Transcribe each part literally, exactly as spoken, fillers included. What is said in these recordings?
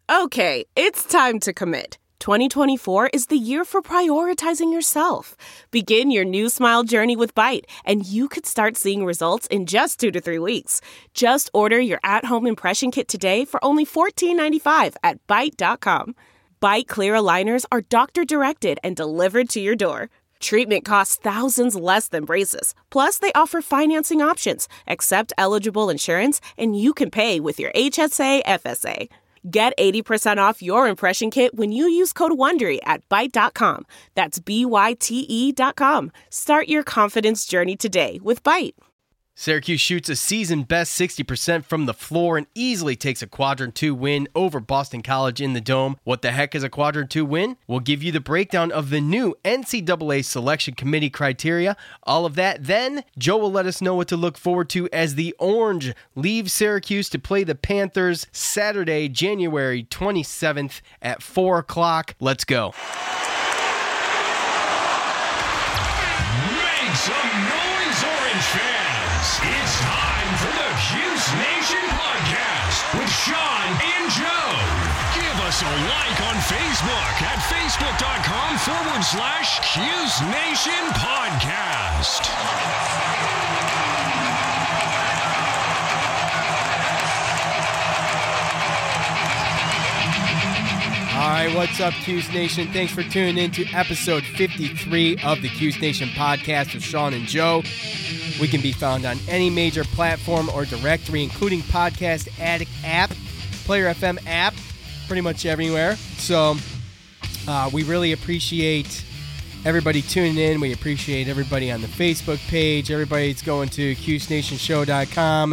Okay, it's time to commit. twenty twenty-four is the year for prioritizing yourself. Begin your new smile journey with Byte, and you could start seeing results in just two to three weeks. Just order your at-home impression kit today for only fourteen ninety-five at byte dot com. Byte clear aligners are doctor-directed and delivered to your door. Treatment costs thousands less than braces. Plus, they offer financing options, accept eligible insurance, and you can pay with your H S A F S A. Get eighty percent off your impression kit when you use code WONDERY at byte dot com. That's B Y T E dot com. Start your confidence journey today with Byte. Syracuse shoots a season-best sixty percent from the floor and easily takes a Quadrant two win over Boston College in the Dome. What the heck is a Quadrant two win? We'll give you the breakdown of the new N C double A Selection Committee criteria. All of that. Then, Joe will let us know what to look forward to as the Orange leave Syracuse to play the Panthers Saturday, January twenty-seventh at four o'clock. Let's go. Make some noise, Orange fans. It's time for the Cuse Nation Podcast with Sean and Joe. Give us a like on Facebook at facebook.com forward slash Cuse Nation Podcast. All right, what's up, Cuse Nation? Thanks for tuning in to episode fifty-three of the Cuse Nation Podcast with Sean and Joe. We can be found on any major platform or directory, including Podcast Addict app, Player F M app, pretty much everywhere. So uh, we really appreciate everybody tuning in. We appreciate everybody on the Facebook page, everybody that's going to cuse nation show dot com.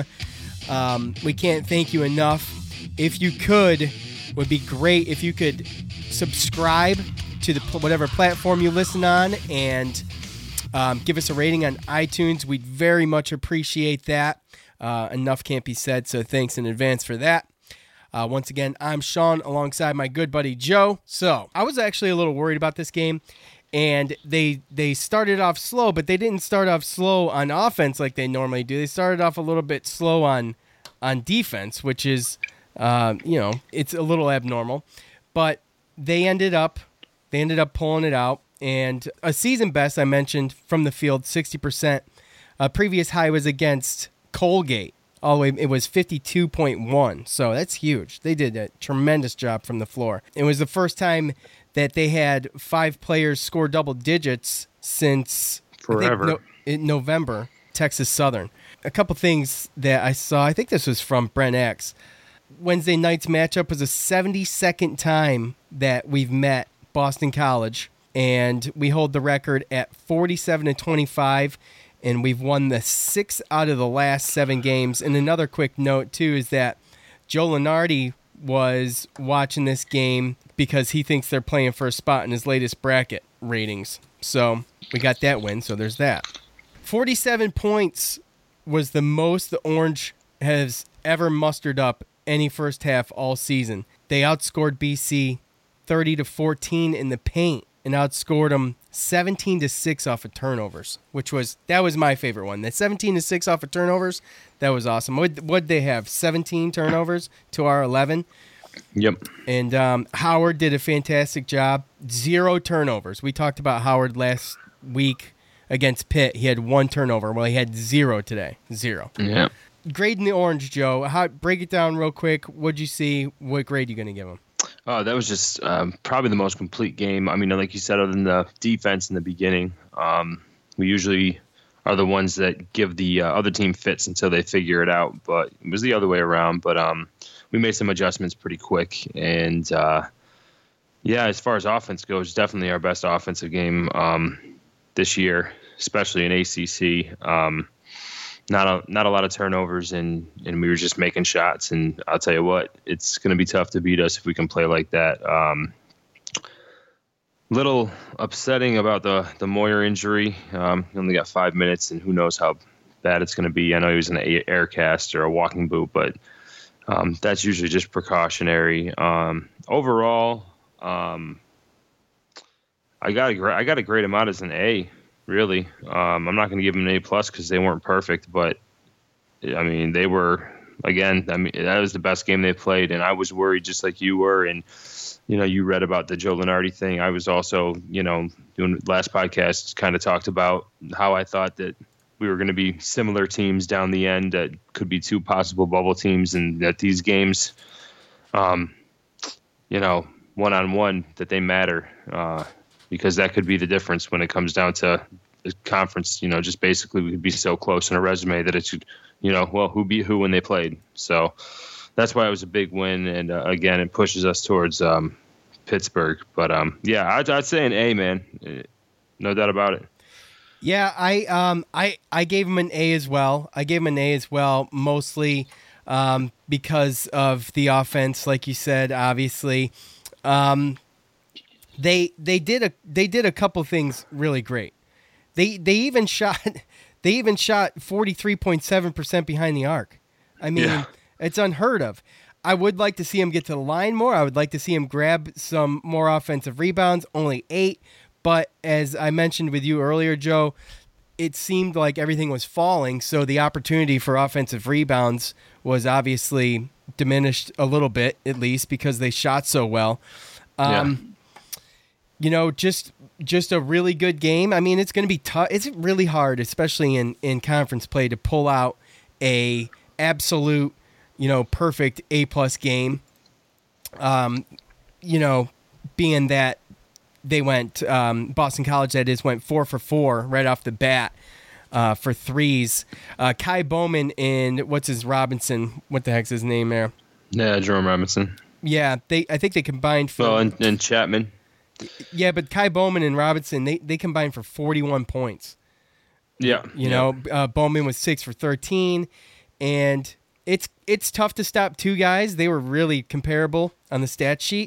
Um, we can't thank you enough. If you could, would be great if you could subscribe to the whatever platform you listen on and um, give us a rating on iTunes. We'd very much appreciate that. Uh, enough can't be said, so thanks in advance for that. Uh, once again, I'm Sean alongside my good buddy Joe. So I was actually a little worried about this game, and they they started off slow, but they didn't start off slow on offense like they normally do. They started off a little bit slow on on defense, which is Uh, you know, it's a little abnormal, but they ended up, they ended up pulling it out, and a season best I mentioned from the field, sixty percent. A previous high was against Colgate. All the way, it was fifty-two point one. So that's huge. They did a tremendous job from the floor. It was the first time that they had five players score double digits since forever I think, no, in November, Texas Southern. A couple things that I saw. I think this was from Brent X. Wednesday night's matchup was the seventy-second time that we've met Boston College, and we hold the record at forty-seven to twenty-five, and we've won the six out of the last seven games. And another quick note, too, is that Joe Lunardi was watching this game because he thinks they're playing for a spot in his latest bracket ratings. So we got that win, so there's that. forty-seven points was the most the Orange has ever mustered up any first half all season. They outscored B C thirty to fourteen in the paint and outscored them seventeen to six off of turnovers, which was, that was my favorite one. That seventeen to six off of turnovers, that was awesome. What what'd they have? seventeen turnovers to our eleven. Yep. And um, Howard did a fantastic job. Zero turnovers. We talked about Howard last week against Pitt. He had one turnover. Well, he had zero today. Zero. Yeah. Grading the Orange, Joe. How, break it down real quick. What'd you see? What grade are you going to give them? Oh, that was just um, probably the most complete game. I mean, like you said, other than the defense in the beginning, um, we usually are the ones that give the uh, other team fits until they figure it out. But it was the other way around. But um, we made some adjustments pretty quick. And, uh, yeah, as far as offense goes, definitely our best offensive game um, this year, especially in A C C. Um Not a not a lot of turnovers, and, and we were just making shots. And I'll tell you what, it's going to be tough to beat us if we can play like that. Um, little upsetting about the, the Moyer injury. Um, he only got five minutes, and who knows how bad it's going to be. I know he was in an air cast or a walking boot, but um, that's usually just precautionary. Um, overall, um, I got a I got a grade him out as an A. Really, um, I'm not going to give them an A plus because they weren't perfect, but I mean they were again, I mean, that was the best game they played, and I was worried just like you were. And you know, you read about the Joe Lunardi thing. I was also, you know, doing last podcast, kind of talked about how I thought that we were going to be similar teams down the end that could be two possible bubble teams, and that these games, um, you know, one on one, that they matter uh, because that could be the difference when it comes down to the conference. You know, just basically we could be so close in a resume that it should, you know, well, who beat who when they played. So that's why it was a big win, and uh, again, it pushes us towards um, Pittsburgh. But um, yeah, I'd, I'd say an A, man, no doubt about it. Yeah, I um I I gave him an A as well. I gave him an A as well, mostly um, because of the offense, like you said. Obviously, um, they they did a they did a couple things really great. They they even shot they even shot forty-three point seven percent behind the arc. I mean. Yeah. It's unheard of. I would like to see him get to the line more. I would like to see him grab some more offensive rebounds, only eight. But as I mentioned with you earlier, Joe, it seemed like everything was falling, so the opportunity for offensive rebounds was obviously diminished a little bit, at least, because they shot so well. Um, yeah. You know, just just a really good game. I mean, it's going to be tough. It's really hard, especially in, in conference play, to pull out a absolute, you know, perfect A-plus game, um, you know, being that they went, um, Boston College, that is, went four for four right off the bat uh, for threes. Uh, Kai Bowman and, what's his, Robinson, what the heck's his name there? Yeah, Jerome Robinson. Yeah, they. I think they combined for... Well, and, and Chapman. Yeah, but Kai Bowman and Robinson, they, they combined for forty-one points. Yeah. You yeah. know, uh, Bowman was six for thirteen, and... It's it's tough to stop two guys. They were really comparable on the stat sheet.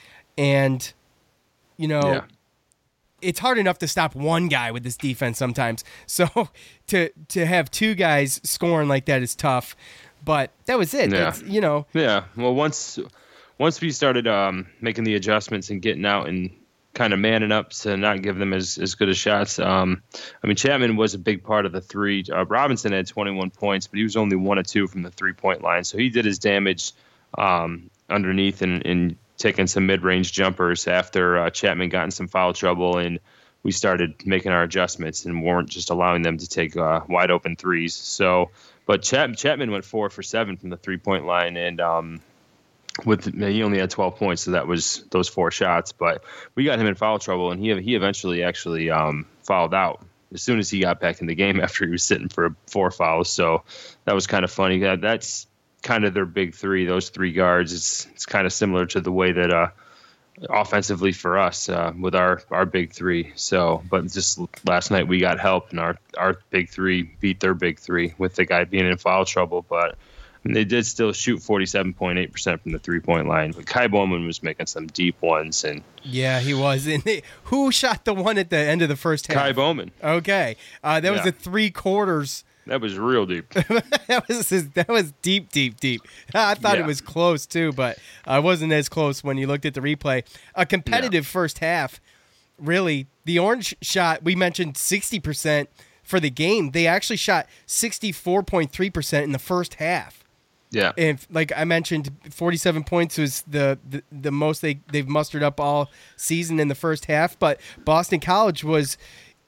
And, you know, yeah. it's hard enough to stop one guy with this defense sometimes. So to to have two guys scoring like that is tough. But that was it. Yeah. It's, you know. Yeah. Well, once once we started um, making the adjustments and getting out and kind of manning up to not give them as, as good as shots. Um, I mean, Chapman was a big part of the three. Uh, Robinson had twenty-one points, but he was only one of two from the three-point line. So he did his damage um, underneath and, and taking some mid-range jumpers after uh, Chapman got in some foul trouble, and we started making our adjustments and weren't just allowing them to take uh, wide-open threes. So, but Chap- Chapman went four for seven from the three-point line, and um, with he only had twelve points, so that was those four shots. But we got him in foul trouble, and he he eventually actually um, fouled out as soon as he got back in the game after he was sitting for four fouls. So that was kind of funny. That's kind of their big three, those three guards. It's it's kind of similar to the way that uh, offensively for us uh, with our, our big three. So, but just last night we got help, and our, our big three beat their big three with the guy being in foul trouble. But and they did still shoot forty-seven point eight percent from the three-point line. But Kai Bowman was making some deep ones. And yeah, he was. And they, who shot the one at the end of the first half? Kai Bowman. Okay. Uh, that was yeah. the three quarters. That was real deep. that was that was deep, deep, deep. I thought yeah. it was close, too, but I wasn't as close when you looked at the replay. A competitive yeah. first half. Really, the Orange shot, we mentioned sixty percent for the game. They actually shot sixty-four point three percent in the first half. Yeah. And like I mentioned, forty-seven points was the, the, the most they, they've mustered up all season in the first half. But Boston College was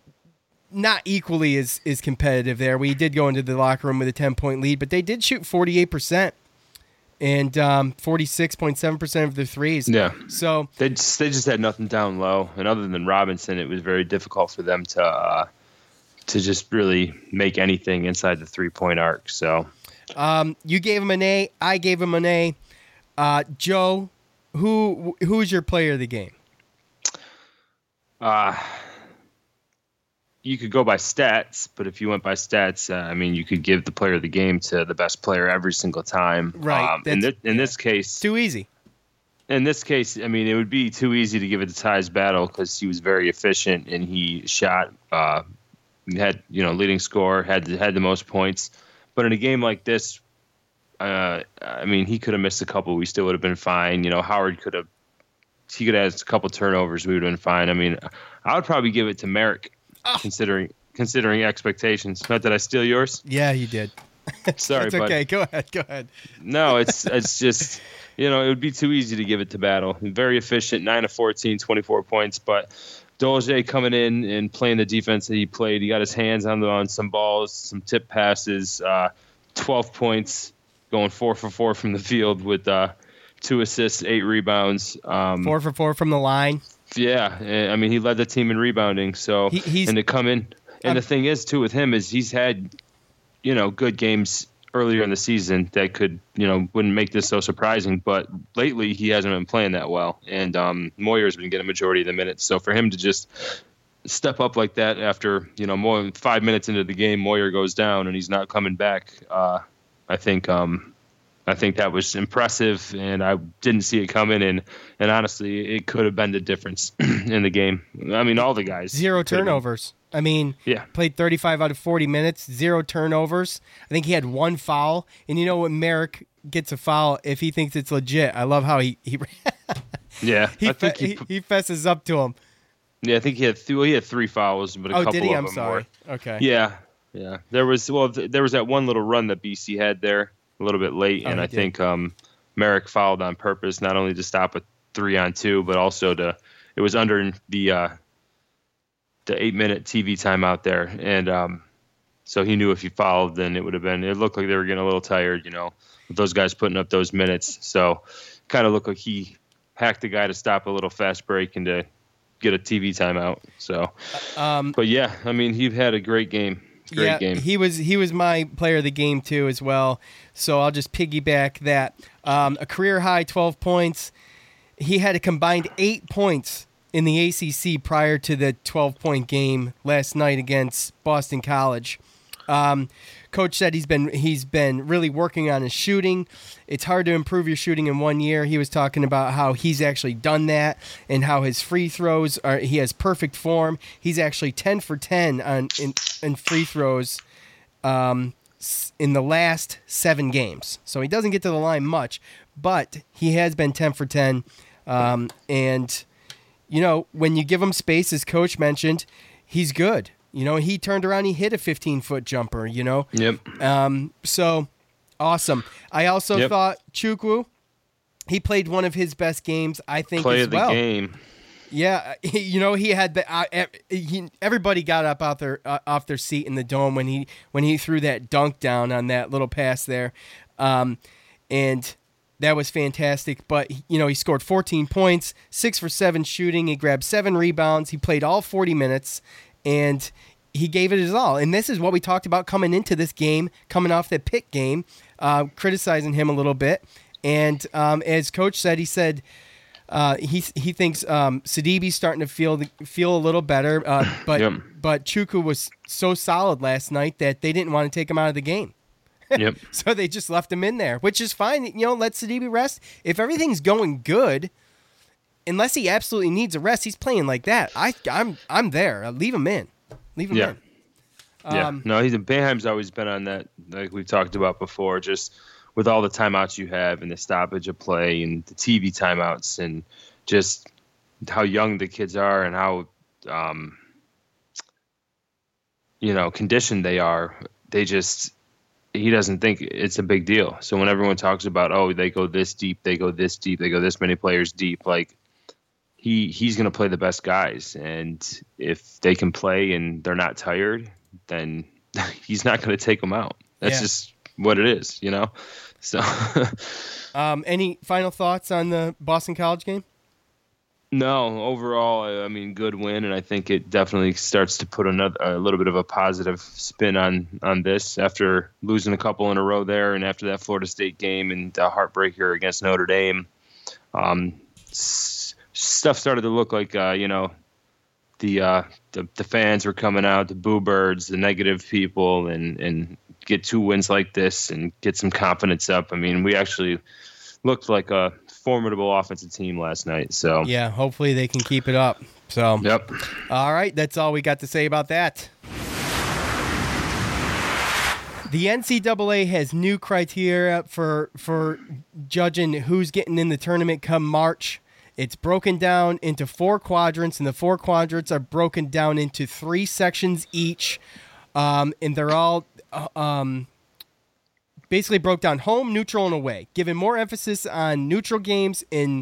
not equally as, as competitive there. We did go into the locker room with a ten-point lead, but they did shoot forty-eight percent and um, forty-six point seven percent of their threes. Yeah. So they just, they just had nothing down low. And other than Robinson, it was very difficult for them to uh, to just really make anything inside the three-point arc. So... Um, you gave him an A. I gave him an A. Uh, Joe, who who's your player of the game? Uh, you could go by stats, but if you went by stats, uh, I mean, you could give the player of the game to the best player every single time. Right. Um, in, this, in this case, too easy. In this case, I mean, it would be too easy to give it to Ty's Battle because he was very efficient and he shot. Uh, had you know leading scorer, had had the most points. But in a game like this, uh, I mean, he could have missed a couple. We still would have been fine. You know, Howard could have, he could have had a couple turnovers. We would have been fine. I mean, I would probably give it to Merrick, oh. considering considering expectations. Not that I steal yours. Yeah, you did. Sorry, It's bud. okay. Go ahead. Go ahead. No, it's it's just, you know, it would be too easy to give it to Battle. Very efficient, nine of fourteen, twenty-four points. But Dolce coming in and playing the defense that he played. He got his hands on the, on some balls, some tip passes, uh, twelve points, going four for four from the field with uh, two assists, eight rebounds. Um, Four for four from the line. Yeah, I mean, he led the team in rebounding. So He- he's- and to come in, and Um, the thing is too with him is he's had, you know, good games earlier in the season that could, you know, wouldn't make this so surprising. But lately he hasn't been playing that well, and um, Moyer's been getting a majority of the minutes. So for him to just step up like that after, you know, more than five minutes into the game, Moyer goes down and he's not coming back. Uh, I think. Um, I think that was impressive, and I didn't see it coming. And, and honestly, it could have been the difference in the game. I mean, all the guys. Zero could have been. turnovers. I mean, Yeah. played thirty-five out of forty minutes, zero turnovers. I think he had one foul. And you know when Merrick gets a foul, if he thinks it's legit, I love how he he Yeah, he, I fe- think he, he, he fesses up to him. yeah, I think he had th- well, he had three fouls, but a Oh, couple did he? of I'm them sorry. were. Okay. Yeah, yeah. There was well, th- there was that one little run that B C had there a little bit late, Oh, and he I did. think um, Merrick fouled on purpose, not only to stop a three on two, but also to it was under the uh, the eight minute T V timeout there, and um, so he knew if he fouled, then it would have been. It looked like they were getting a little tired, you know, with those guys putting up those minutes. So, kind of looked like he hacked the guy to stop a little fast break and to get a T V timeout. So, Um, but yeah, I mean, he had a great game. Great yeah, game. he was he was my player of the game too as well. So I'll just piggyback that. Um, a career high twelve points. He had a combined eight points in the A C C prior to the twelve point game last night against Boston College. Um, Coach said he's been he's been really working on his shooting. It's hard to improve your shooting in one year. He was talking about how he's actually done that and how his free throws are. He has perfect form. He's actually ten for ten on in, in free throws um, s- in the last seven games. So he doesn't get to the line much, but he has been ten for ten. Um, and you know, when you give him space, as Coach mentioned, he's good. You know, he turned around, he hit a fifteen-foot jumper, you know. Yep. Um, so, awesome. I also Yep. thought Chukwu, he played one of his best games, I think, Play as of the well. game. Yeah, he, you know, he had the uh, ev- he, everybody got up out their uh, off their seat in the dome when he when he threw that dunk down on that little pass there, um, and that was fantastic. But you know, he scored fourteen points, six for seven shooting. He grabbed seven rebounds. He played all forty minutes, and he gave it his all. And this is what we talked about coming into this game, coming off the Pitt game, uh, criticizing him a little bit. And um, as Coach said, he said. Uh, he he thinks um, Sidibe's starting to feel the, feel a little better, uh, but Yep. but Chukwu was so solid last night that they didn't want to take him out of the game, Yep. so they just left him in there, which is fine. You know, let Sidibe rest. If everything's going good, unless he absolutely needs a rest, he's playing like that. I I'm I'm there. I'll leave him in. Leave him Yeah. in. Yeah. Um, No, he's Boeheim's always been on that, like we've talked about before, just with all the timeouts you have and the stoppage of play and the T V timeouts and just how young the kids are and how, um, you know, conditioned they are. They just, he doesn't think it's a big deal. So when everyone talks about, oh, they go this deep, they go this deep, they go this many players deep, like he he's going to play the best guys. And if they can play and they're not tired, then he's not going to take them out. That's Yeah. just what it is, you know? So, um, any final thoughts on the Boston College game? no, overall, I I mean, good win. And I think it definitely starts to put another, a little bit of a positive spin on, on this after losing a couple in a row there. And after that Florida State game and the heartbreaker against Notre Dame, um, s- stuff started to look like, uh, you know, the, uh, the, the fans were coming out, the boo birds, the negative people, and, and get two wins like this and get some confidence up. I mean, we actually looked like a formidable offensive team last night. So, Yeah, hopefully they can keep it up. So, yep. all right, that's all we got to say about that. The N C double A has new criteria for for judging who's getting in the tournament come March. It's broken down into four quadrants, and the four quadrants are broken down into three sections each, um, and they're all uh, um, basically broke down home, neutral, and away, giving more emphasis on neutral games and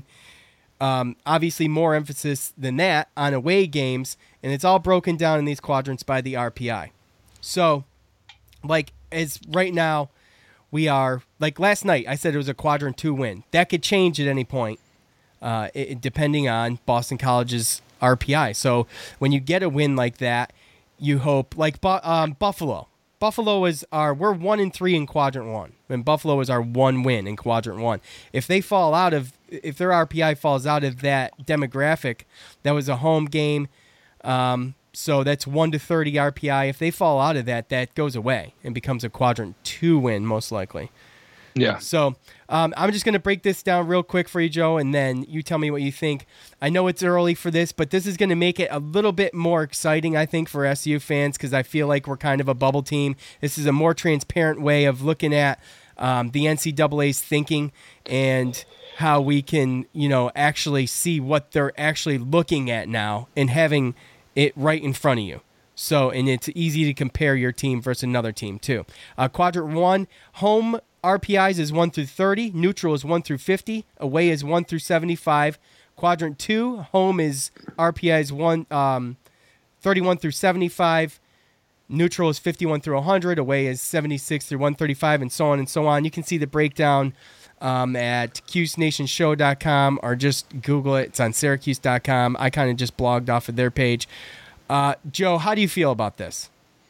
um, obviously more emphasis than that on away games, and it's all broken down in these quadrants by the R P I. So, like, as right now, we are, like last night, I said it was a quadrant two win. That could change at any point, uh, it, depending on Boston College's R P I. So when you get a win like that, you hope, like um, Buffalo. Buffalo is our, we're one and three in quadrant one, and Buffalo is our one win in quadrant one. If they fall out of, if their R P I falls out of that demographic, that was a home game, um, so that's one to thirty R P I. If they fall out of that, that goes away and becomes a quadrant two win, most likely. Yeah. So um, I'm just going to break this down real quick for you, Joe, and then you tell me what you think. I know it's early for this, but this is going to make it a little bit more exciting, I think, for S U fans, because I feel like we're kind of a bubble team. This is a more transparent way of looking at um, the N C double A's thinking and how we can, you know, actually see what they're actually looking at now and having it right in front of you. So, and it's easy to compare your team versus another team, too. Uh, quadrant one, home R P Is is one through thirty, neutral is one through fifty, away is one through seventy-five. Quadrant two, home is R P I is one, um, thirty-one through seventy-five, neutral is fifty-one through one hundred, away is seventy-six through one thirty-five, and so on and so on. You can see the breakdown um, at cuse nation show dot com or just Google it. It's on syracuse dot com. I kind of just blogged off of their page. Uh, Joe, how do you feel about this?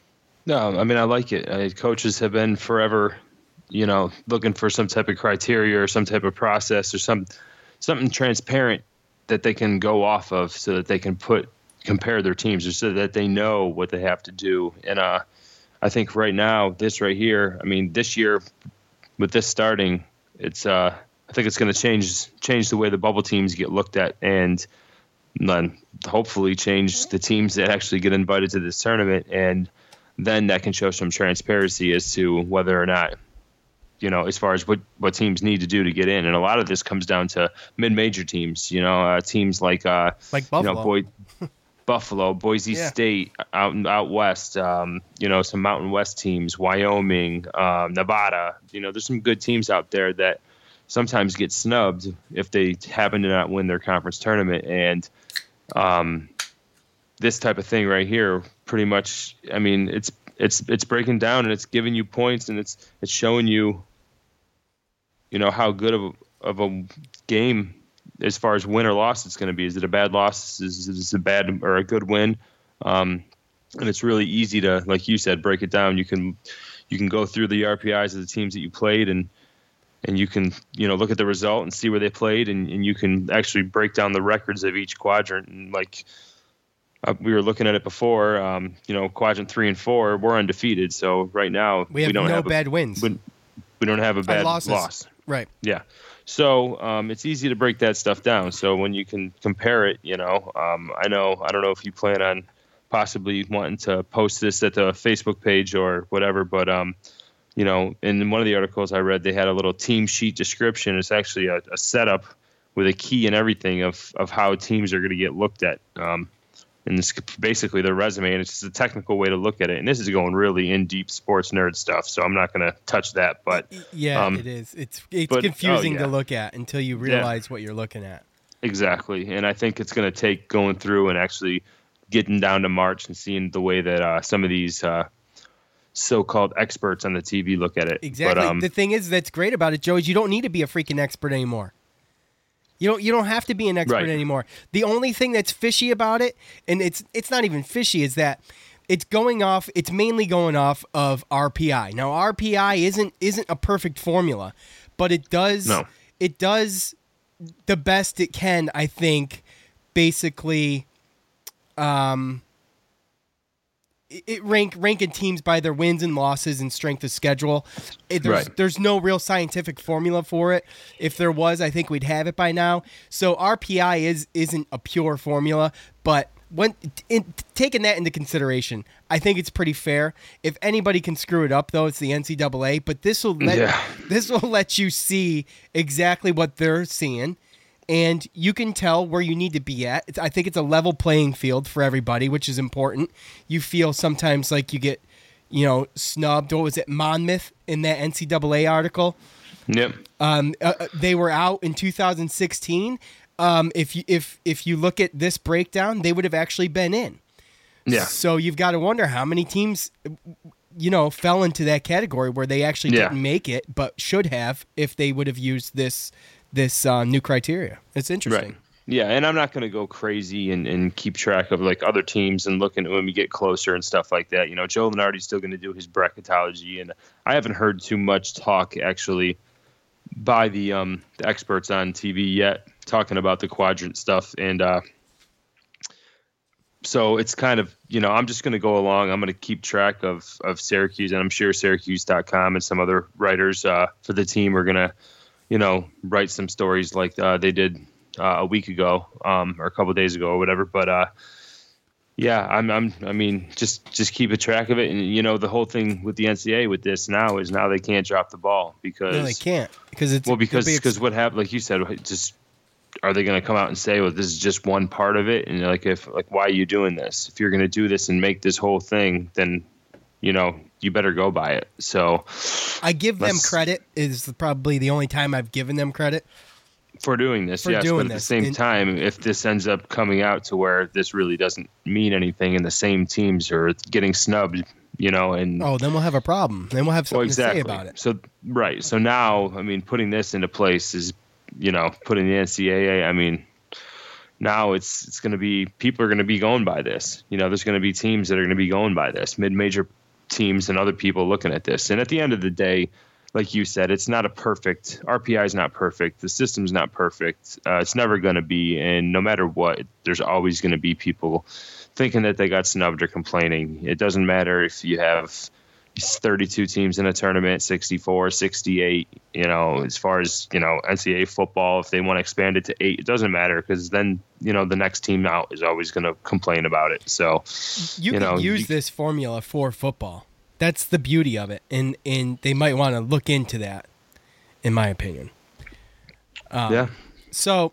No, I mean, I like it. I, coaches have been forever, you know, looking for some type of criteria or some type of process or some something transparent that they can go off of so that they can put compare their teams or so that they know what they have to do. And uh, I think right now, this right here, I mean, this year with this starting, it's uh, I think it's going to change change the way the bubble teams get looked at, and then hopefully change the teams that actually get invited to this tournament, and then that can show some transparency as to whether or not, you know, as far as what, what teams need to do to get in. And a lot of this comes down to mid-major teams, you know, uh, teams like, uh, like Buffalo, you know, Boy, Buffalo, Boise yeah. State out out west, um, you know, some Mountain West teams, Wyoming, um, Nevada. You know, there's some good teams out there that sometimes get snubbed if they happen to not win their conference tournament. And um, this type of thing right here, pretty much, I mean, it's it's it's breaking down and it's giving you points and it's it's showing you, you know, how good of a, of a game as far as win or loss it's going to be. Is it a bad loss? Is, is it a bad or a good win? Um, and it's really easy to, like you said, break it down. You can you can go through the R P Is of the teams that you played, and and you can, you know, look at the result and see where they played, and, and you can actually break down the records of each quadrant. And like uh, we were looking at it before, um, you know, quadrant three and four, we're undefeated. So right now we have we don't no have bad a, wins. We, we don't have a bad loss. Right. Yeah. So um, it's easy to break that stuff down. So when you can compare it, you know, um, I know, I don't know if you plan on possibly wanting to post this at the Facebook page or whatever, but, um, you know, in one of the articles I read, they had a little team sheet description. It's actually a, a setup with a key and everything of, of how teams are going to get looked at. Um, and it's basically their resume, and it's just a technical way to look at it. And this is going really in deep sports nerd stuff, so I'm not going to touch that. But yeah, um, it is. It's it's but, confusing oh, yeah. to look at until you realize yeah. what you're looking at. Exactly, and I think it's going to take going through and actually getting down to March and seeing the way that uh, some of these uh, so-called experts on the T V look at it. Exactly. But, um, the thing is that's great about it, Joe, is you don't need to be a freaking expert anymore. You don't you don't have to be an expert right. anymore. The only thing that's fishy about it, and it's it's not even fishy, is that it's going off it's mainly going off of R P I. Now R P I isn't isn't a perfect formula, but it does no. it does the best it can, I think, basically um It rank ranking teams by their wins and losses and strength of schedule. It, there's, right. there's no real scientific formula for it. If there was, I think we'd have it by now. So R P I is isn't a pure formula, but when in, taking that into consideration, I think it's pretty fair. If anybody can screw it up, though, it's the N C double A. But this will let yeah. this will let you see exactly what they're seeing. And you can tell where you need to be at. It's, I think it's a level playing field for everybody, which is important. You feel sometimes like you get you know, snubbed. What was it, Monmouth in that N C double A article? Yep. Um, uh, they were out in two thousand sixteen. Um, if you if if you look at this breakdown, they would have actually been in. Yeah. So you've got to wonder how many teams, you know, fell into that category where they actually Yeah. didn't make it, but should have if they would have used this this uh, new criteria. It's interesting. Right. Yeah, and I'm not going to go crazy and, and keep track of like other teams and looking at when we get closer and stuff like that. You know, Joe Lunardi's still going to do his bracketology, and I haven't heard too much talk actually by the um the experts on T V yet talking about the quadrant stuff, and uh, so it's kind of, you know, I'm just going to go along. I'm going to keep track of of Syracuse, and I'm sure Syracuse dot com and some other writers uh, for the team are going to, you know, write some stories like uh, they did. Uh, a week ago, um, or a couple of days ago, or whatever. But uh, yeah, I'm, I'm, I mean, just, just keep a track of it. And you know, the whole thing with the N C double A with this now is now they can't drop the ball because No, they can't because it's well because it'll be because what happened, like you said, just are they going to come out and say, well, this is just one part of it, and like if like why are you doing this? If you're going to do this and make this whole thing, then you know you better go by it. So I give them credit. Is probably the only time I've given them credit. For doing this, For yes, doing but at this. the same And- time, if this ends up coming out to where this really doesn't mean anything and the same teams are getting snubbed, you know, and Oh, then we'll have a problem. Then we'll have something well, exactly. to say about it. So, right. So now, I mean, putting this into place is, you know, putting the N C double A, I mean, now it's it's going to be, people are going to be going by this. You know, there's going to be teams that are going to be going by this, mid-major teams and other people looking at this. And at the end of the day, like you said, it's not a perfect, R P I is not perfect. The system's not perfect. Uh, it's never going to be. And no matter what, there's always going to be people thinking that they got snubbed or complaining. It doesn't matter if you have thirty-two teams in a tournament, sixty-four, sixty-eight, you know, as far as, you know, N C double A football, if they want to expand it to eight, it doesn't matter because then, you know, the next team out is always going to complain about it. So, You, you can know, use you- this formula for football. That's the beauty of it, and and they might want to look into that, in my opinion. Um, yeah. So,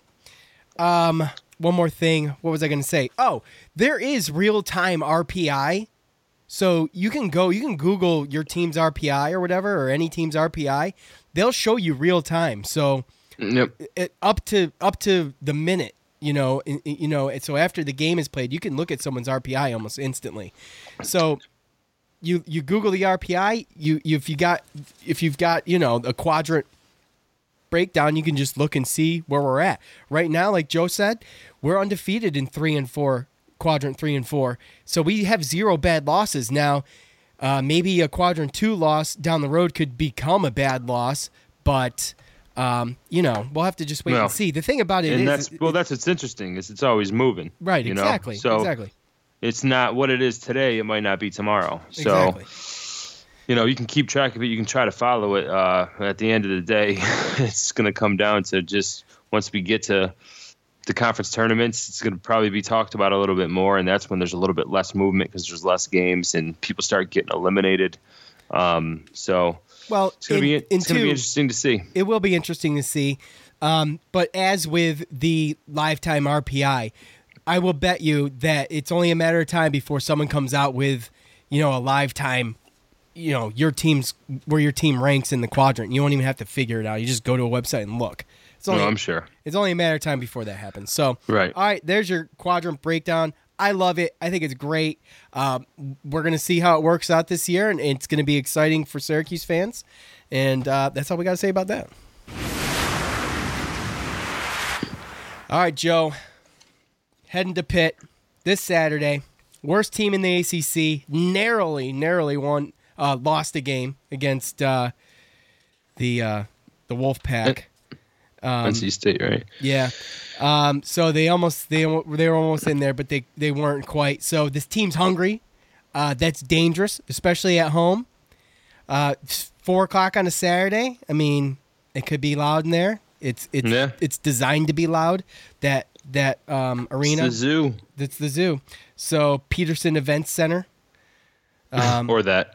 um, one more thing. What was I going to say? Oh, there is real time R P I. So you can go, you can Google your team's R P I or whatever, or any team's R P I. They'll show you real time. So Yep. it, up to up to the minute. You know, in, in- you know. So after the game is played, you can look at someone's R P I almost instantly. So. You, you Google the R P I. You, you if you got if you've got you know a quadrant breakdown, you can just look and see where we're at right now. Like Joe said, we're undefeated in three and four quadrant three and four, so we have zero bad losses now. Uh, maybe a quadrant two loss down the road could become a bad loss, but um, you know we'll have to just wait Well, and see. The thing about it And is, that's, well, that's what's interesting is it's always moving. right, you know? exactly, So exactly, it's not what it is today. It might not be tomorrow. So, exactly. you know, you can keep track of it. You can try to follow it. Uh, at the end of the day, it's going to come down to just once we get to the conference tournaments, it's going to probably be talked about a little bit more. And that's when there's a little bit less movement because there's less games and people start getting eliminated. Um, so Well, it's going to be, in- it's going to in be two- interesting to see. It will be interesting to see. Um, but as with the lifetime R P I, I will bet you that it's only a matter of time before someone comes out with, you know, a lifetime, you know, your team's where your team ranks in the quadrant. You won't even have to figure it out. You just go to a website and look. It's only, No, I'm sure. It's only a matter of time before that happens. So, Right. all right, there's your quadrant breakdown. I love it. I think it's great. Um, we're going to see how it works out this year, and it's going to be exciting for Syracuse fans. And uh, that's all we got to say about that. All right, Joe. Heading to Pitt this Saturday. Worst team in the A C C. Narrowly, narrowly won, uh, lost a game against uh, the uh, the Wolfpack. Um, N C State, right? Yeah. Um, so they almost they they were almost in there, but they, they weren't quite. So this team's hungry. Uh, that's dangerous, especially at home. Uh, it's four o'clock on a Saturday. I mean, it could be loud in there. It's it's Yeah. it's designed to be loud. That that um, arena. It's the zoo. That's the zoo. So Peterson Events Center. Um, or that.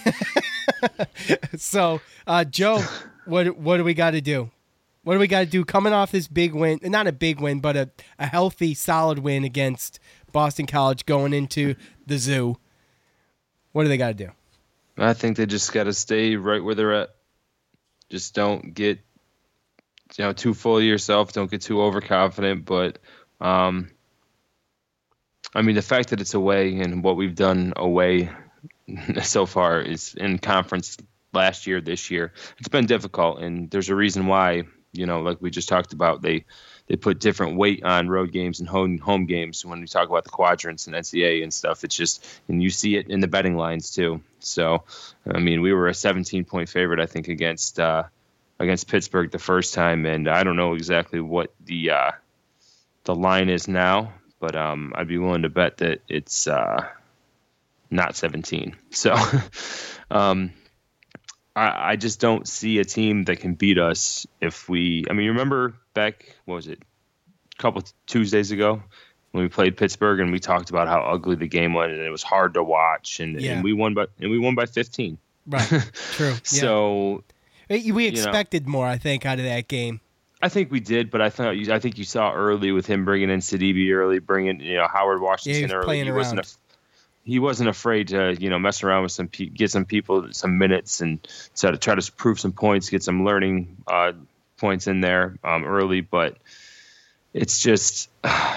So uh, Joe, what what do we got to do? What do we got to do coming off this big win? Not a big win, but a, a healthy, solid win against Boston College going into the zoo. What do they got to do? I think they just got to stay right where they're at. Just don't get, you know, too full of yourself. Don't get too overconfident. But, um, I mean, the fact that it's away and what we've done away so far is in conference last year, this year, it's been difficult. And there's a reason why, you know, like we just talked about, they they put different weight on road games and home home games when we talk about the quadrants and N C A A and stuff. It's just, and you see it in the betting lines too. So, I mean, we were a seventeen point favorite, I think, against uh, against Pittsburgh the first time, and I don't know exactly what the uh, the line is now, but um, I'd be willing to bet that it's uh, not seventeen. So, um, I, I just don't see a team that can beat us if we. I mean, you remember back, what was it, a couple Tuesdays ago when we played Pittsburgh and we talked about how ugly the game was and it was hard to watch, and, yeah. and we won by and we won by fifteen. Right. True. So yeah. we expected you know, more, I think, out of that game. I think we did, but I thought you, I think you saw early with him bringing in Sidibe early, bringing you know Howard Washington yeah, he was early. Playing he around. wasn't a, he wasn't afraid to you know mess around with some pe- get some people some minutes and so to try to prove some points, get some learning uh, points in there um, early. But it's just.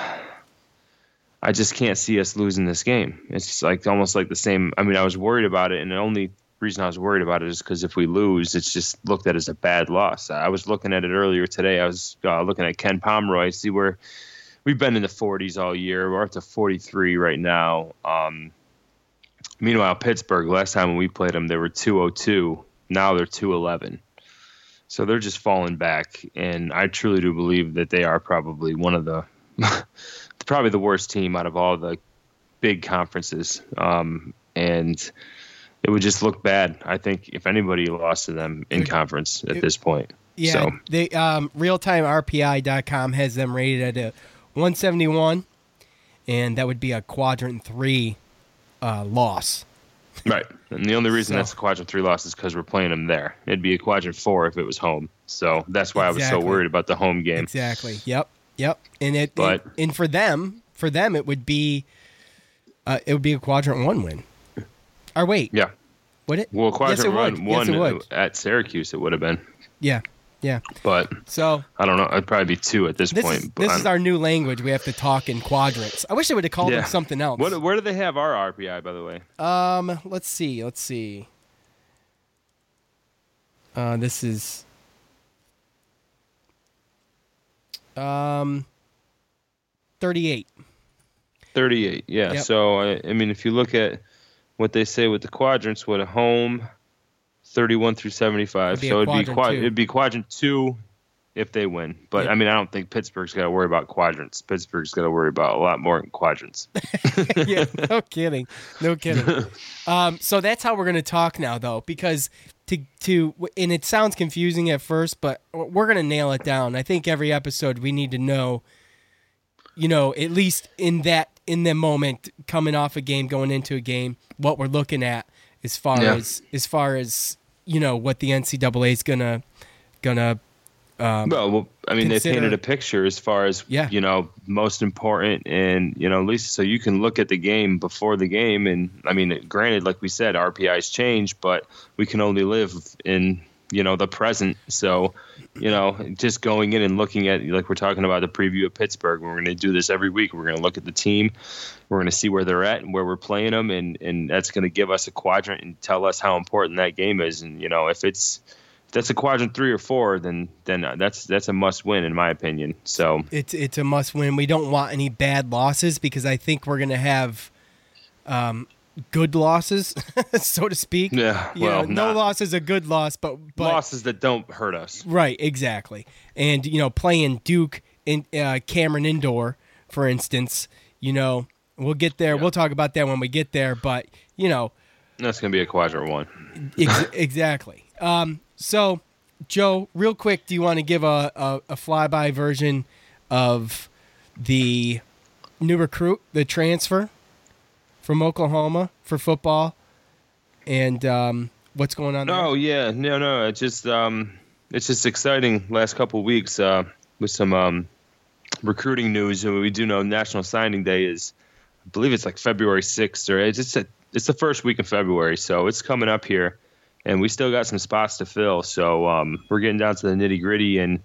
I just can't see us losing this game. It's like almost like the same. I mean, I was worried about it, and the only reason I was worried about it is because if we lose, it's just looked at as a bad loss. I was looking at it earlier today. I was uh, looking at Ken Pomeroy, see where we've been in the forties all year. We're up to forty-three right now. Um, meanwhile, Pittsburgh, last time when we played them, they were two oh two. Now they're two eleven. So they're just falling back, and I truly do believe that they are probably one of the probably the worst team out of all the big conferences. Um, and it would just look bad, I think, if anybody lost to them in it, conference at it, this point. Yeah, so. they um, real time R P I dot com has them rated at a one seventy-one, and that would be a quadrant three uh, loss. Right. And the only reason so. that's a quadrant three loss is because we're playing them there. It'd be a quadrant four if it was home. So that's why exactly. I was so worried about the home game. Exactly. Yep. Yep, and it, but, it and for them, for them, it would be, uh, it would be a quadrant one win. Or wait, yeah, would it? Well, quadrant yes, it one, would. one yes, it would. at Syracuse, it would have been. Yeah, yeah. But so I don't know. It'd probably be two at this, this point. Is, this I'm, is our new language. We have to talk in quadrants. I wish they would have called yeah. them something else. What, where do they have our R P I, by the way? Um, let's see. Let's see. Uh, this is. Um. thirty-eight. thirty-eight, yeah. Yep. So, I, I mean, if you look at what they say with the quadrants, what a home, thirty-one through seventy-five. It'd so it'd be, quad, two. it'd be quadrant two if they win. But, yep. I mean, I don't think Pittsburgh's got to worry about quadrants. Pittsburgh's got to worry about a lot more than quadrants. Yeah, no kidding. No kidding. um, so that's how we're going to talk now, though, because to, to and it sounds confusing at first, but we're going to nail it down. I think every episode we need to know, you know, at least in that in the moment, coming off a game, going into a game, what we're looking at as far yeah. as as far as you know what the N C double A is gonna gonna. Um, well, well, I mean, consider, they painted a picture as far as yeah. you know most important, and you know, at least so you can look at the game before the game, and I mean, granted, like we said, R P Is change, but we can only live in you know the present, so. You know, just going in and looking at, like we're talking about the preview of Pittsburgh, we're going to do this every week. We're going to look at the team. We're going to see where they're at and where we're playing them. And, and that's going to give us a quadrant and tell us how important that game is. And, you know, if it's if that's a quadrant three or four, then then that's that's a must win, in my opinion. So it's it's a must win. We don't want any bad losses because I think we're going to have um, good losses, so to speak. Yeah, you well, know, no not. loss is a good loss, but, but losses that don't hurt us. Right, exactly. And you know, playing Duke in uh, Cameron Indoor, for instance, you know, we'll get there. Yeah. We'll talk about that when we get there. But you know, that's going to be a quadrant one. ex- exactly. Um, so, Joe, real quick, do you want to give a, a, a flyby version of the new recruit, the transfer from Oklahoma for football, and um, what's going on there? Oh, yeah. No, no. It's just um, it's just exciting last couple of weeks uh, with some um, recruiting news. And we do know National Signing Day is, I believe it's like February sixth. Or it's just a, it's the first week in February, so it's coming up here, and we still got some spots to fill. So um, we're getting down to the nitty gritty, and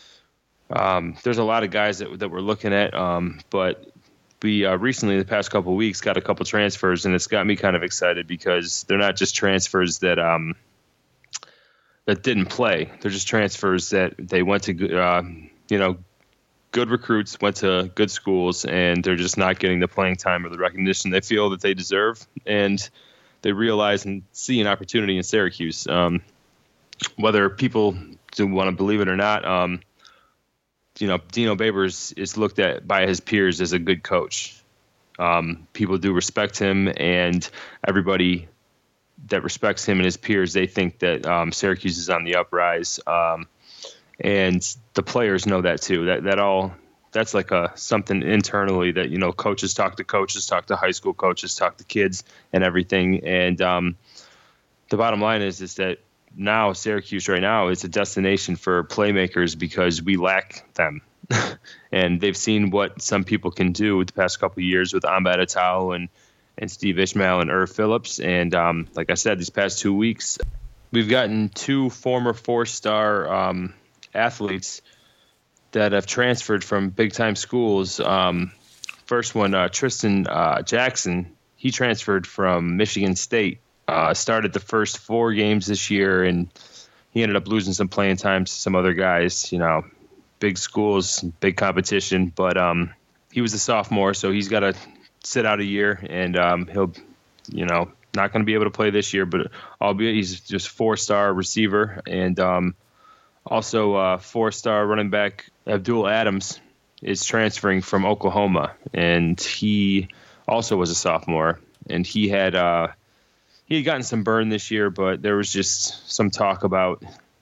um, there's a lot of guys that that we're looking at. Um, but we uh, recently, the past couple of weeks, got a couple transfers, and it's got me kind of excited because they're not just transfers that um, that didn't play. They're just transfers that they went to, uh, you know. good recruits, went to good schools, and they're just not getting the playing time or the recognition they feel that they deserve. And they realize and see an opportunity in Syracuse. Um, whether people do want to believe it or not, um, you know, Dino Babers is looked at by his peers as a good coach. Um, people do respect him, and everybody that respects him and his peers, they think that um, Syracuse is on the uprise. Um, And the players know that too. That that all that's like a something internally that, you know, coaches talk to coaches, talk to high school coaches, talk to kids and everything. And um, the bottom line is is that now Syracuse right now is a destination for playmakers because we lack them. And they've seen what some people can do with the past couple of years with Amba Atau and and Steve Ishmael and Irv Phillips. And um, like I said, these past two weeks, we've gotten two former four-star um, athletes that have transferred from big-time schools. Um, first one, uh, Tristan uh, Jackson, he transferred from Michigan State, uh, started the first four games this year, and he ended up losing some playing time to some other guys, you know, big schools, big competition. But um, he was a sophomore, so he's got to sit out a year, and um, he'll, you know, not going to be able to play this year, but albeit he's just four-star receiver. And um, also uh, four-star running back Abdul Adams is transferring from Oklahoma, and he also was a sophomore. And he had uh, he had gotten some burn this year, but there was just some talk about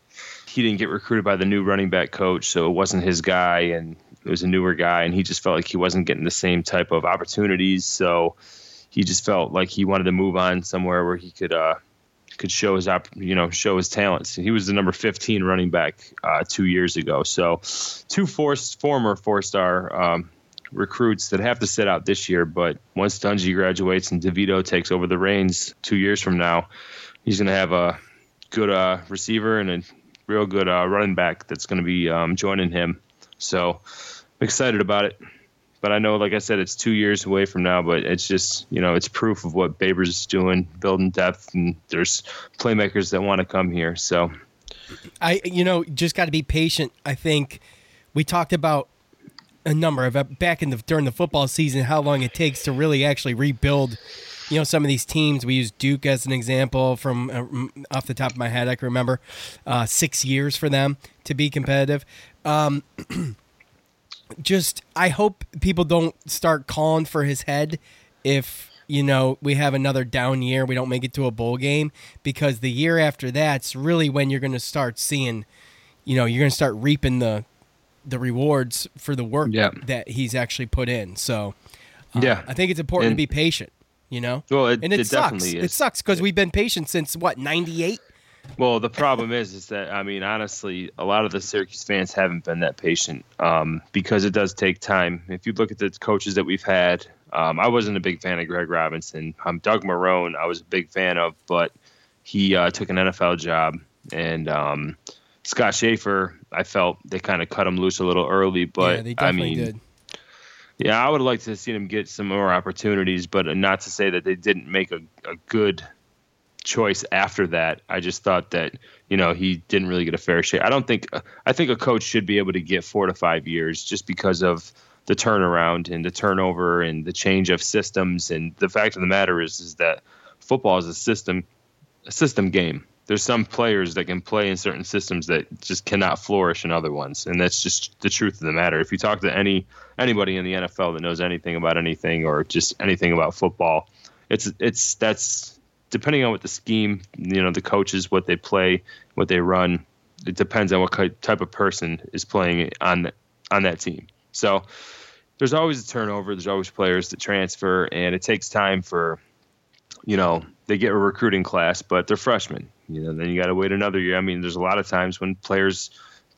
he didn't get recruited by the new running back coach, so it wasn't his guy, and it was a newer guy, and he just felt like he wasn't getting the same type of opportunities. So he just felt like he wanted to move on somewhere where he could uh, could show his op- you know show his talents. He was the number fifteen running back uh, two years ago. So two four, former four-star um, recruits that have to sit out this year. But once Dungy graduates and DeVito takes over the reins two years from now, he's going to have a good uh, receiver and a real good uh, running back that's going to be um, joining him. So I'm excited about it. But I know, like I said, it's two years away from now, but it's just, you know, it's proof of what Babers is doing, building depth, and there's playmakers that want to come here. So I, you know, just got to be patient. I think we talked about a number of back in the during the football season, how long it takes to really actually rebuild, you know, some of these teams. We used Duke as an example from uh, off the top of my head. I can remember uh, six years for them to be competitive. Um, just, I hope people don't start calling for his head if, you know, we have another down year, we don't make it to a bowl game, because the year after that's really when you're going to start seeing, you know, you're going to start reaping the the rewards for the work yeah. that he's actually put in. So uh, yeah, I think it's important and, to be patient, you know? Well, it, and it, it sucks. definitely is. It sucks because we've been patient since, what, ninety-eight? Well, the problem is, is that, I mean, honestly, a lot of the Syracuse fans haven't been that patient um, because it does take time. If you look at the coaches that we've had, um, I wasn't a big fan of Greg Robinson. Um, Doug Marrone, I was a big fan of, but he uh, took an N F L job. And um, Scott Schaefer, I felt they kind of cut him loose a little early, but yeah, they definitely I mean, did. Yeah, I would like to see him get some more opportunities, but not to say that they didn't make a, a good choice after that. I just thought that, you know, he didn't really get a fair share. I don't think I think a coach should be able to get four to five years just because of the turnaround and the turnover and the change of systems. And the fact of the matter is, is that football is a system, a system game. There's some players that can play in certain systems that just cannot flourish in other ones. And that's just the truth of the matter. If you talk to any anybody in the N F L that knows anything about anything or just anything about football, it's it's that's depending on what the scheme, you know, the coaches, what they play, what they run, it depends on what type of person is playing on on that team. So there's always a turnover. There's always players that transfer, and it takes time for, you know, they get a recruiting class, but they're freshmen. You know, then you got to wait another year. I mean, there's a lot of times when players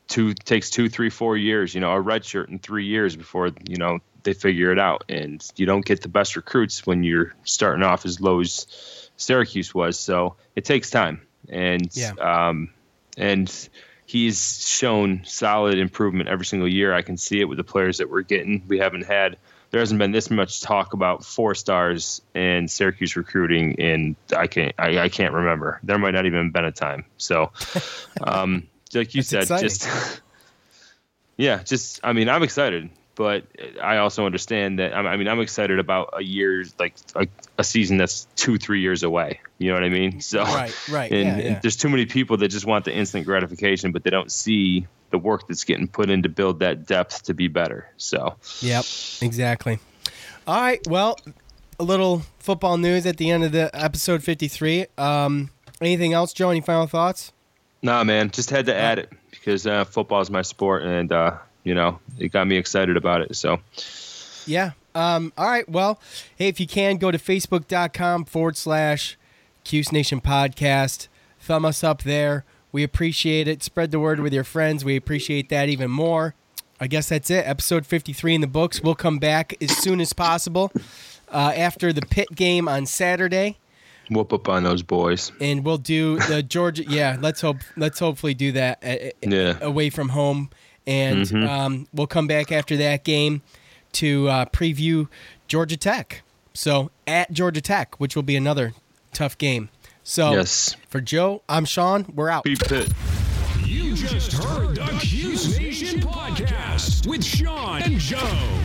two takes two, three, four years, you know, a red shirt in three years before, you know, they figure it out. And you don't get the best recruits when you're starting off as low as Syracuse was. So it takes time. And, yeah. um, and he's shown solid improvement every single year. I can see it with the players that we're getting. We haven't had, there hasn't been this much talk about four stars and Syracuse recruiting, and I can't, I, I can't remember. There might not even have been a time. So, um, like you said, exciting. just yeah, just I mean, I'm excited, but I also understand that. I mean, I'm excited about a year, like a, a season that's two, three years away. You know what I mean? So, right, right, and, yeah, yeah. and there's too many people that just want the instant gratification, but they don't see the work that's getting put in to build that depth to be better. So, yep, exactly. All right, well, a little football news at the end of the episode fifty-three. Um, anything else, Joe? Any final thoughts? Nah, man, just had to add it because uh, football is my sport, and uh, you know, it got me excited about it. So, yeah. Um, all right. Well, hey, if you can, go to facebook.com forward slash Cuse Nation podcast. Thumb us up there. We appreciate it. Spread the word with your friends. We appreciate that even more. I guess that's it. Episode fifty-three in the books. We'll come back as soon as possible uh, after the Pitt game on Saturday. Whoop up on those boys, and we'll do the Georgia. Yeah, let's hope. Let's hopefully do that uh, yeah. away from home, and mm-hmm. um, we'll come back after that game to uh, preview Georgia Tech. So at Georgia Tech, which will be another tough game. So yes. For Joe, I'm Sean. We're out. Beat Pitt. You just heard the Cuse Nation podcast with Sean and Joe.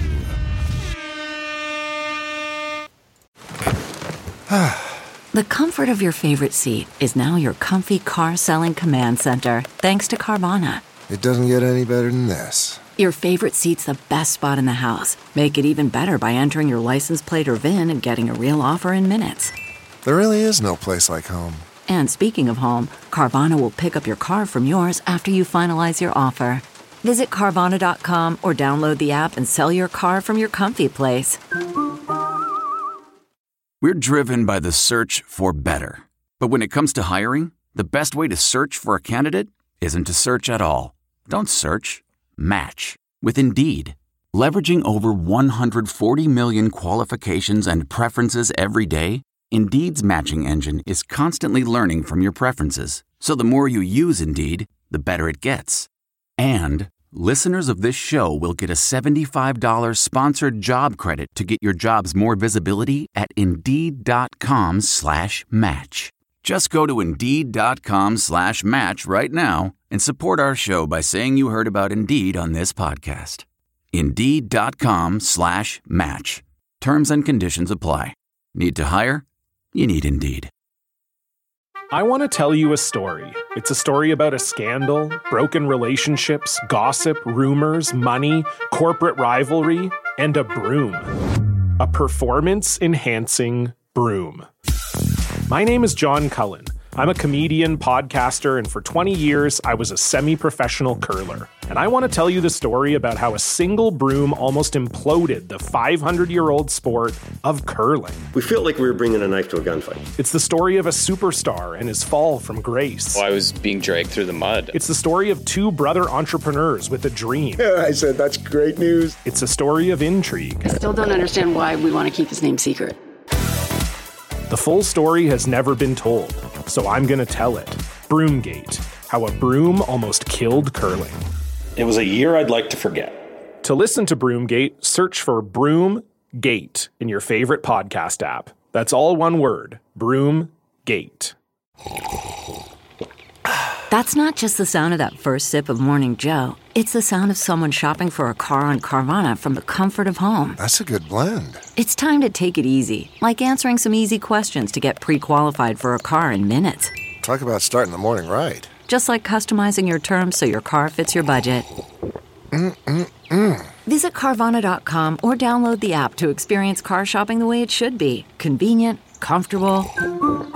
The comfort of your favorite seat is now your comfy car selling command center, thanks to Carvana. It doesn't get any better than this. Your favorite seat's the best spot in the house. Make it even better by entering your license plate or V I N and getting a real offer in minutes. There really is no place like home. And speaking of home, Carvana will pick up your car from yours after you finalize your offer. Visit Carvana dot com or download the app and sell your car from your comfy place. We're driven by the search for better. But when it comes to hiring, the best way to search for a candidate isn't to search at all. Don't search. Match. With Indeed. Leveraging over one hundred forty million qualifications and preferences every day, Indeed's matching engine is constantly learning from your preferences. So the more you use Indeed, the better it gets. And listeners of this show will get a seventy-five dollars sponsored job credit to get your jobs more visibility at Indeed.com slash match. Just go to Indeed.com slash match right now and support our show by saying you heard about Indeed on this podcast. Indeed.com slash match. Terms and conditions apply. Need to hire? You need Indeed. I want to tell you a story. It's a story about a scandal, broken relationships, gossip, rumors, money, corporate rivalry, and a broom. A performance-enhancing broom. My name is John Cullen. I'm a comedian, podcaster, and for twenty years, I was a semi-professional curler. And I want to tell you the story about how a single broom almost imploded the five hundred year old sport of curling. We felt like we were bringing a knife to a gunfight. It's the story of a superstar and his fall from grace. Well, I was being dragged through the mud. It's the story of two brother entrepreneurs with a dream. Yeah, I said, that's great news. It's a story of intrigue. I still don't understand why we want to keep his name secret. The full story has never been told, so I'm going to tell it. Broomgate, how a broom almost killed curling. It was a year I'd like to forget. To listen to Broomgate, search for Broomgate in your favorite podcast app. That's all one word, Broomgate. That's not just the sound of that first sip of Morning Joe. It's the sound of someone shopping for a car on Carvana from the comfort of home. That's a good blend. It's time to take it easy, like answering some easy questions to get pre-qualified for a car in minutes. Talk about starting the morning right. Just like customizing your terms so your car fits your budget. Mm-mm-mm. Visit Carvana dot com or download the app to experience car shopping the way it should be. Convenient, comfortable.